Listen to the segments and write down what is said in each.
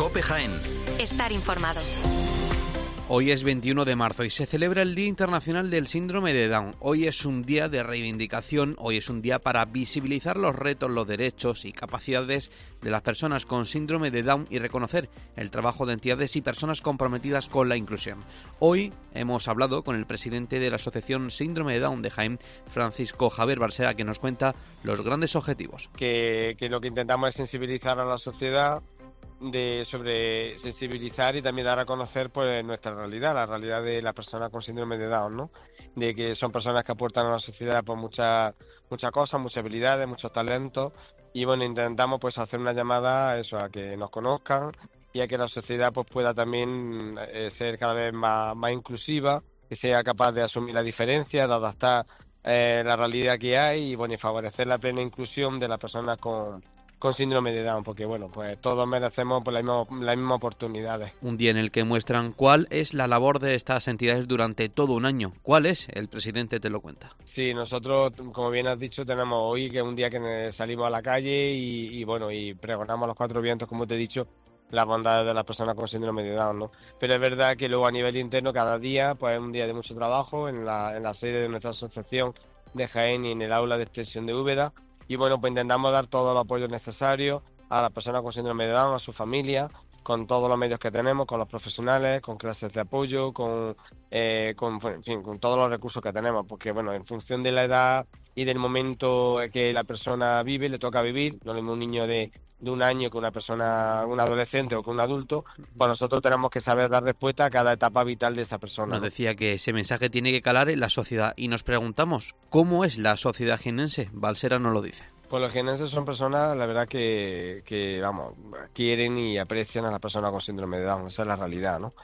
COPE Jaén. Estar informado. Hoy es 21 de marzo y se celebra el Día Internacional del Síndrome de Down. Hoy es un día de reivindicación, hoy es un día para visibilizar los retos, los derechos y capacidades de las personas con síndrome de Down y reconocer el trabajo de entidades y personas comprometidas con la inclusión. Hoy hemos hablado con el presidente de la Asociación Síndrome de Down de Jaén, Francisco Javier Balsera, que nos cuenta los grandes objetivos. Que lo que intentamos es sensibilizar a la sociedad, sobre sensibilizar y también dar a conocer pues nuestra realidad, la realidad de las personas con síndrome de Down, ¿no? De que son personas que aportan a la sociedad pues muchas cosas, muchas habilidades, muchos talentos, y bueno, intentamos pues hacer una llamada a eso, a que nos conozcan y a que la sociedad pues pueda también ser cada vez más inclusiva, que sea capaz de asumir la diferencia, de adaptar la realidad que hay y bueno, y favorecer la plena inclusión de las personas con síndrome de Down, porque bueno, pues todos merecemos pues, las mismas oportunidades. Un día en el que muestran cuál es la labor de estas entidades durante todo un año. ¿Cuál es? El presidente te lo cuenta. Sí, nosotros, como bien has dicho, tenemos hoy que es un día que salimos a la calle y bueno, y pregonamos a los cuatro vientos, como te he dicho, las bondades de las personas con síndrome de Down, ¿no? Pero es verdad que luego a nivel interno cada día pues es un día de mucho trabajo en la sede de nuestra asociación de Jaén y en el aula de extensión de Úbeda. Y bueno, pues intentamos dar todo el apoyo necesario a las personas con síndrome de Down, a su familia, con todos los medios que tenemos, con los profesionales, con clases de apoyo, con todos los recursos que tenemos, porque bueno, en función de la edad y del momento que la persona vive, le toca vivir, no es un niño de un año que un adolescente o que un adulto, pues nosotros tenemos que saber dar respuesta a cada etapa vital de esa persona. Nos decía que ese mensaje tiene que calar en la sociedad y nos preguntamos, ¿cómo es la sociedad jienense? Balsera nos lo dice. Pues los jienenses son personas, la verdad, que quieren y aprecian a las personas con síndrome de Down, esa es la realidad, ¿no?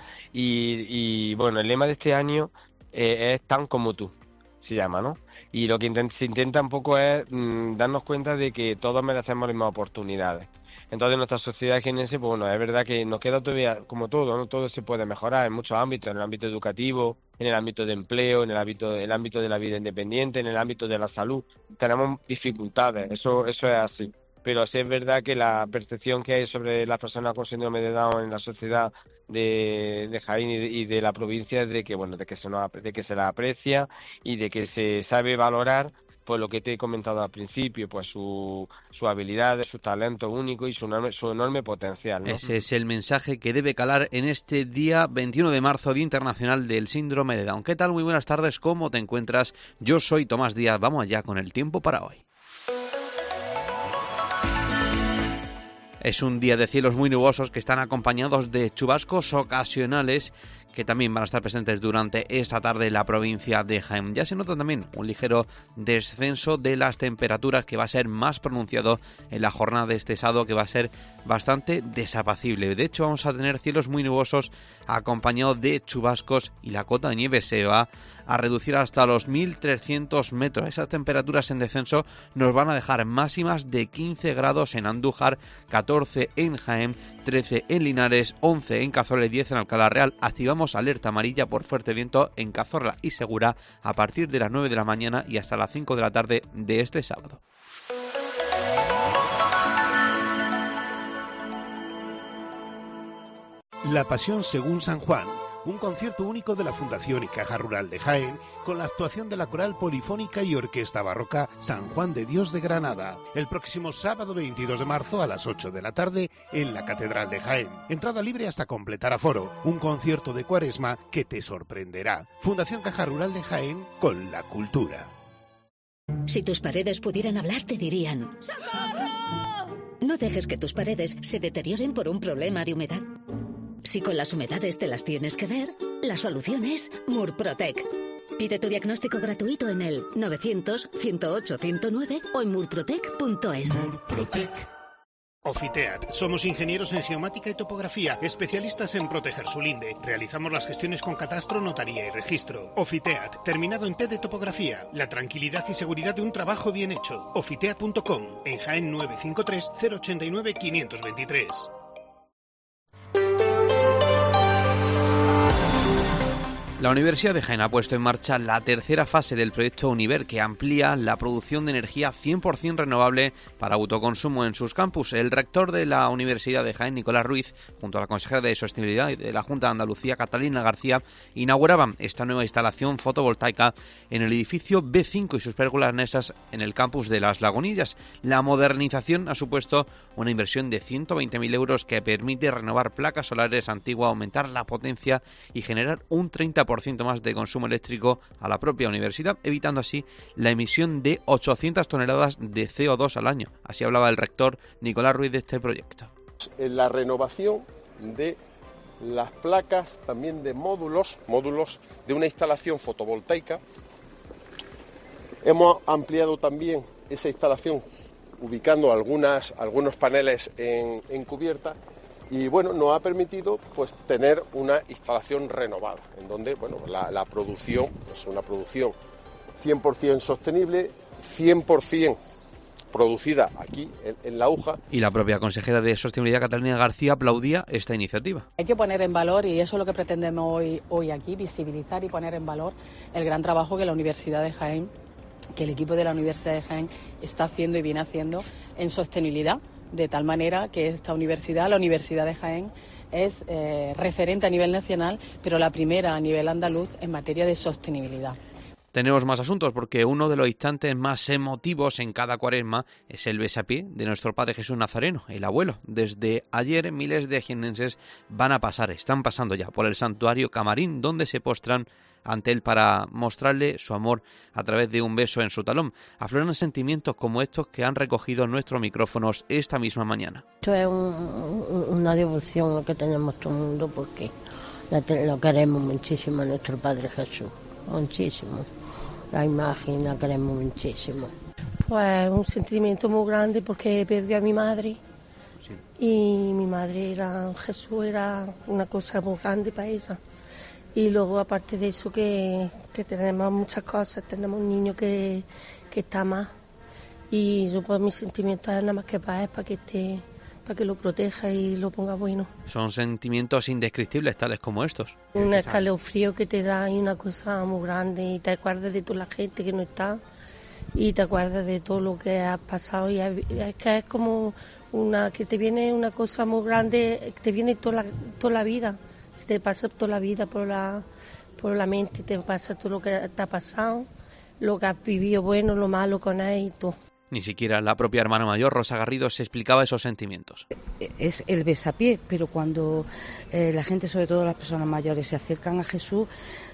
Y bueno, el lema de este año es tan como tú, se llama, ¿no? Y lo que se intenta un poco es darnos cuenta de que todos merecemos las mismas oportunidades. Entonces nuestra sociedad jienense, pues bueno, es verdad que nos queda todavía, como todo, ¿no? Todo se puede mejorar en muchos ámbitos, en el ámbito educativo, en el ámbito de empleo, en el ámbito de la vida independiente, en el ámbito de la salud. Tenemos dificultades, eso es así. Pero sí es verdad que la percepción que hay sobre las personas con síndrome de Down en la sociedad de Jaén y de la provincia es de que bueno, de que se la aprecia y de que se sabe valorar pues lo que te he comentado al principio, pues su habilidad, su talento único y su enorme potencial, ¿no? Ese es el mensaje que debe calar en este día 21 de marzo, Día Internacional del Síndrome de Down. ¿Qué tal? Muy buenas tardes, ¿cómo te encuentras? Yo soy Tomás Díaz, vamos allá con el tiempo para hoy. Es un día de cielos muy nubosos que están acompañados de chubascos ocasionales que también van a estar presentes durante esta tarde en la provincia de Jaén. Ya se nota también un ligero descenso de las temperaturas que va a ser más pronunciado en la jornada de este sábado, que va a ser bastante desapacible. De hecho, vamos a tener cielos muy nubosos acompañados de chubascos y la cota de nieve se va a reducir hasta los 1.300 metros. Esas temperaturas en descenso nos van a dejar máximas de 15 grados en Andújar, 14 en Jaén, 13 en Linares, 11 en Cazorla y 10 en Alcalá Real. Activamos alerta amarilla por fuerte viento en Cazorla y Segura a partir de las 9 de la mañana y hasta las 5 de la tarde de este sábado. La Pasión según San Juan, un concierto único de la Fundación y Caja Rural de Jaén, con la actuación de la Coral Polifónica y Orquesta Barroca San Juan de Dios de Granada, el próximo sábado 22 de marzo a las 8 de la tarde en la Catedral de Jaén. Entrada libre hasta completar aforo, un concierto de Cuaresma que te sorprenderá. Fundación Caja Rural de Jaén con la cultura. Si tus paredes pudieran hablar, te dirían: ¡socorro! No dejes que tus paredes se deterioren por un problema de humedad. Si con las humedades te las tienes que ver, la solución es Murprotec. Pide tu diagnóstico gratuito en el 900-108-109 o en murprotec.es. Murprotec. Ofiteat. Somos ingenieros en geomática y topografía, especialistas en proteger su linde. Realizamos las gestiones con catastro, notaría y registro. Ofiteat, terminado en T de topografía. La tranquilidad y seguridad de un trabajo bien hecho. Ofiteat.com. En Jaén 953 089 523. La Universidad de Jaén ha puesto en marcha la tercera fase del proyecto Univer, que amplía la producción de energía 100% renovable para autoconsumo en sus campus. El rector de la Universidad de Jaén, Nicolás Ruiz, junto a la consejera de Sostenibilidad de la Junta de Andalucía, Catalina García, inauguraban esta nueva instalación fotovoltaica en el edificio B5 y sus pérgolas anexas en el campus de Las Lagunillas. La modernización ha supuesto una inversión de 120.000 euros que permite renovar placas solares antiguas, aumentar la potencia y generar un 30% más de consumo eléctrico a la propia universidad, evitando así la emisión de 800 toneladas de CO2 al año. Así hablaba el rector Nicolás Ruiz de este proyecto. La renovación de las placas, también de módulos de una instalación fotovoltaica. Hemos ampliado también esa instalación ubicando algunos paneles en cubierta. Y bueno, nos ha permitido pues tener una instalación renovada, en donde bueno, la producción es una producción 100% sostenible, 100% producida aquí en La Aguja. Y la propia consejera de Sostenibilidad, Catalina García, aplaudía esta iniciativa. Hay que poner en valor, y eso es lo que pretendemos hoy aquí, visibilizar y poner en valor el gran trabajo que la Universidad de Jaén, que el equipo de la Universidad de Jaén está haciendo y viene haciendo en sostenibilidad. De tal manera que esta universidad, la Universidad de Jaén, es referente a nivel nacional, pero la primera a nivel andaluz en materia de sostenibilidad. Tenemos más asuntos porque uno de los instantes más emotivos en cada cuaresma es el besapié de nuestro Padre Jesús Nazareno, el abuelo. Desde ayer miles de jiennenses están pasando ya por el santuario Camarín, donde se postran ante él para mostrarle su amor a través de un beso en su talón. Afloran sentimientos como estos que han recogido nuestros micrófonos esta misma mañana. Esto es una devoción que tenemos todo el mundo porque lo queremos muchísimo a nuestro Padre Jesús, muchísimo. La imagen la queremos muchísimo. Pues un sentimiento muy grande porque perdí a mi madre. Sí. Y mi madre Jesús era una cosa muy grande para ella. Y luego, aparte de eso, que tenemos muchas cosas, tenemos un niño que está más. Y yo, pues, mis sentimientos es nada más que para que lo proteja y lo ponga bueno. Son sentimientos indescriptibles, tales como estos. Un escalofrío que te da y una cosa muy grande, y te acuerdas de toda la gente que no está, y te acuerdas de todo lo que ha pasado. Y es que es como que te viene una cosa muy grande, te viene toda la vida. Se te pasa toda la vida por la mente, te pasa todo lo que te ha pasado, lo que has vivido bueno, lo malo con él y todo. Ni siquiera la propia hermana mayor, Rosa Garrido, se explicaba esos sentimientos. Es el besapié, pero cuando la gente, sobre todo las personas mayores, se acercan a Jesús,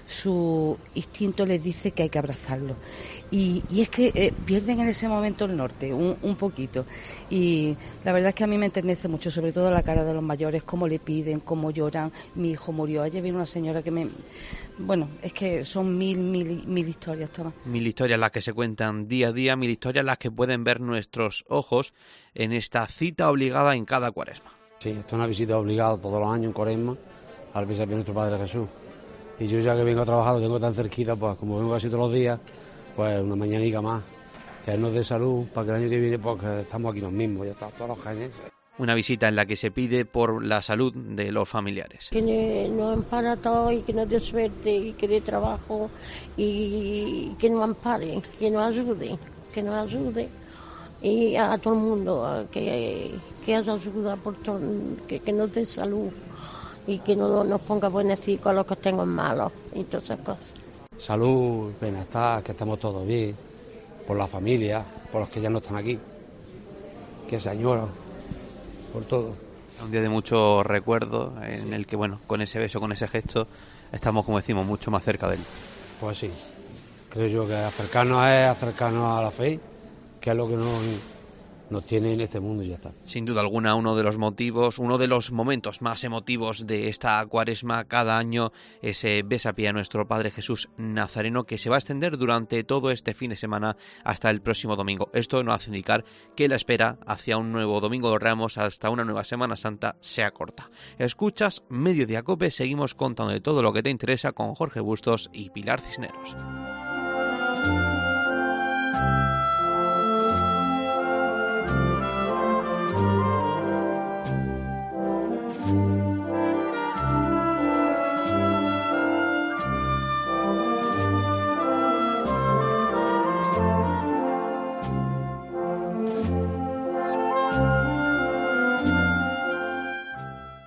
su instinto les dice que hay que abrazarlo. Y es que pierden en ese momento el norte, un poquito. Y la verdad es que a mí me enternece mucho, sobre todo la cara de los mayores, cómo le piden, cómo lloran. Mi hijo murió, ayer vino una señora que me... Bueno, es que son mil historias, Tomás. 1000 historias las que se cuentan día a día, 1000 historias las que pueden ver nuestros ojos en esta cita obligada en cada cuaresma. Sí, esto es una visita obligada todos los años en cuaresma al besapié de nuestro Padre Jesús. Y yo ya que vengo a trabajar, lo tengo tan cerquita, pues como vengo casi todos los días, pues una mañanica más, que nos dé salud para que el año que viene, pues que estamos aquí los mismos, ya está, todos los jaeneses. Una visita en la que se pide por la salud de los familiares. Que nos ampara todo y que nos dé suerte y que dé trabajo y que nos ampare, que nos ayude y a todo el mundo que haya ayuda por todo, que nos dé salud y que no nos ponga buenecitos a los que tengan malos y todas esas cosas. Salud, bienestar, que estemos todos bien, por la familia, por los que ya no están aquí, que se añoran, por todo. Un día de mucho recuerdo en el que, bueno, con ese beso, con ese gesto, estamos, como decimos, mucho más cerca de él. Pues sí, creo yo que acercarnos a la fe, que es lo que nos tiene en este mundo y ya está. Sin duda alguna, uno de los momentos más emotivos de esta cuaresma cada año, ese besapié a nuestro Padre Jesús Nazareno, que se va a extender durante todo este fin de semana hasta el próximo domingo. Esto nos hace indicar que la espera hacia un nuevo Domingo de Ramos, hasta una nueva Semana Santa, sea corta. Escuchas Mediodía Cope, seguimos contando de todo lo que te interesa con Jorge Bustos y Pilar Cisneros.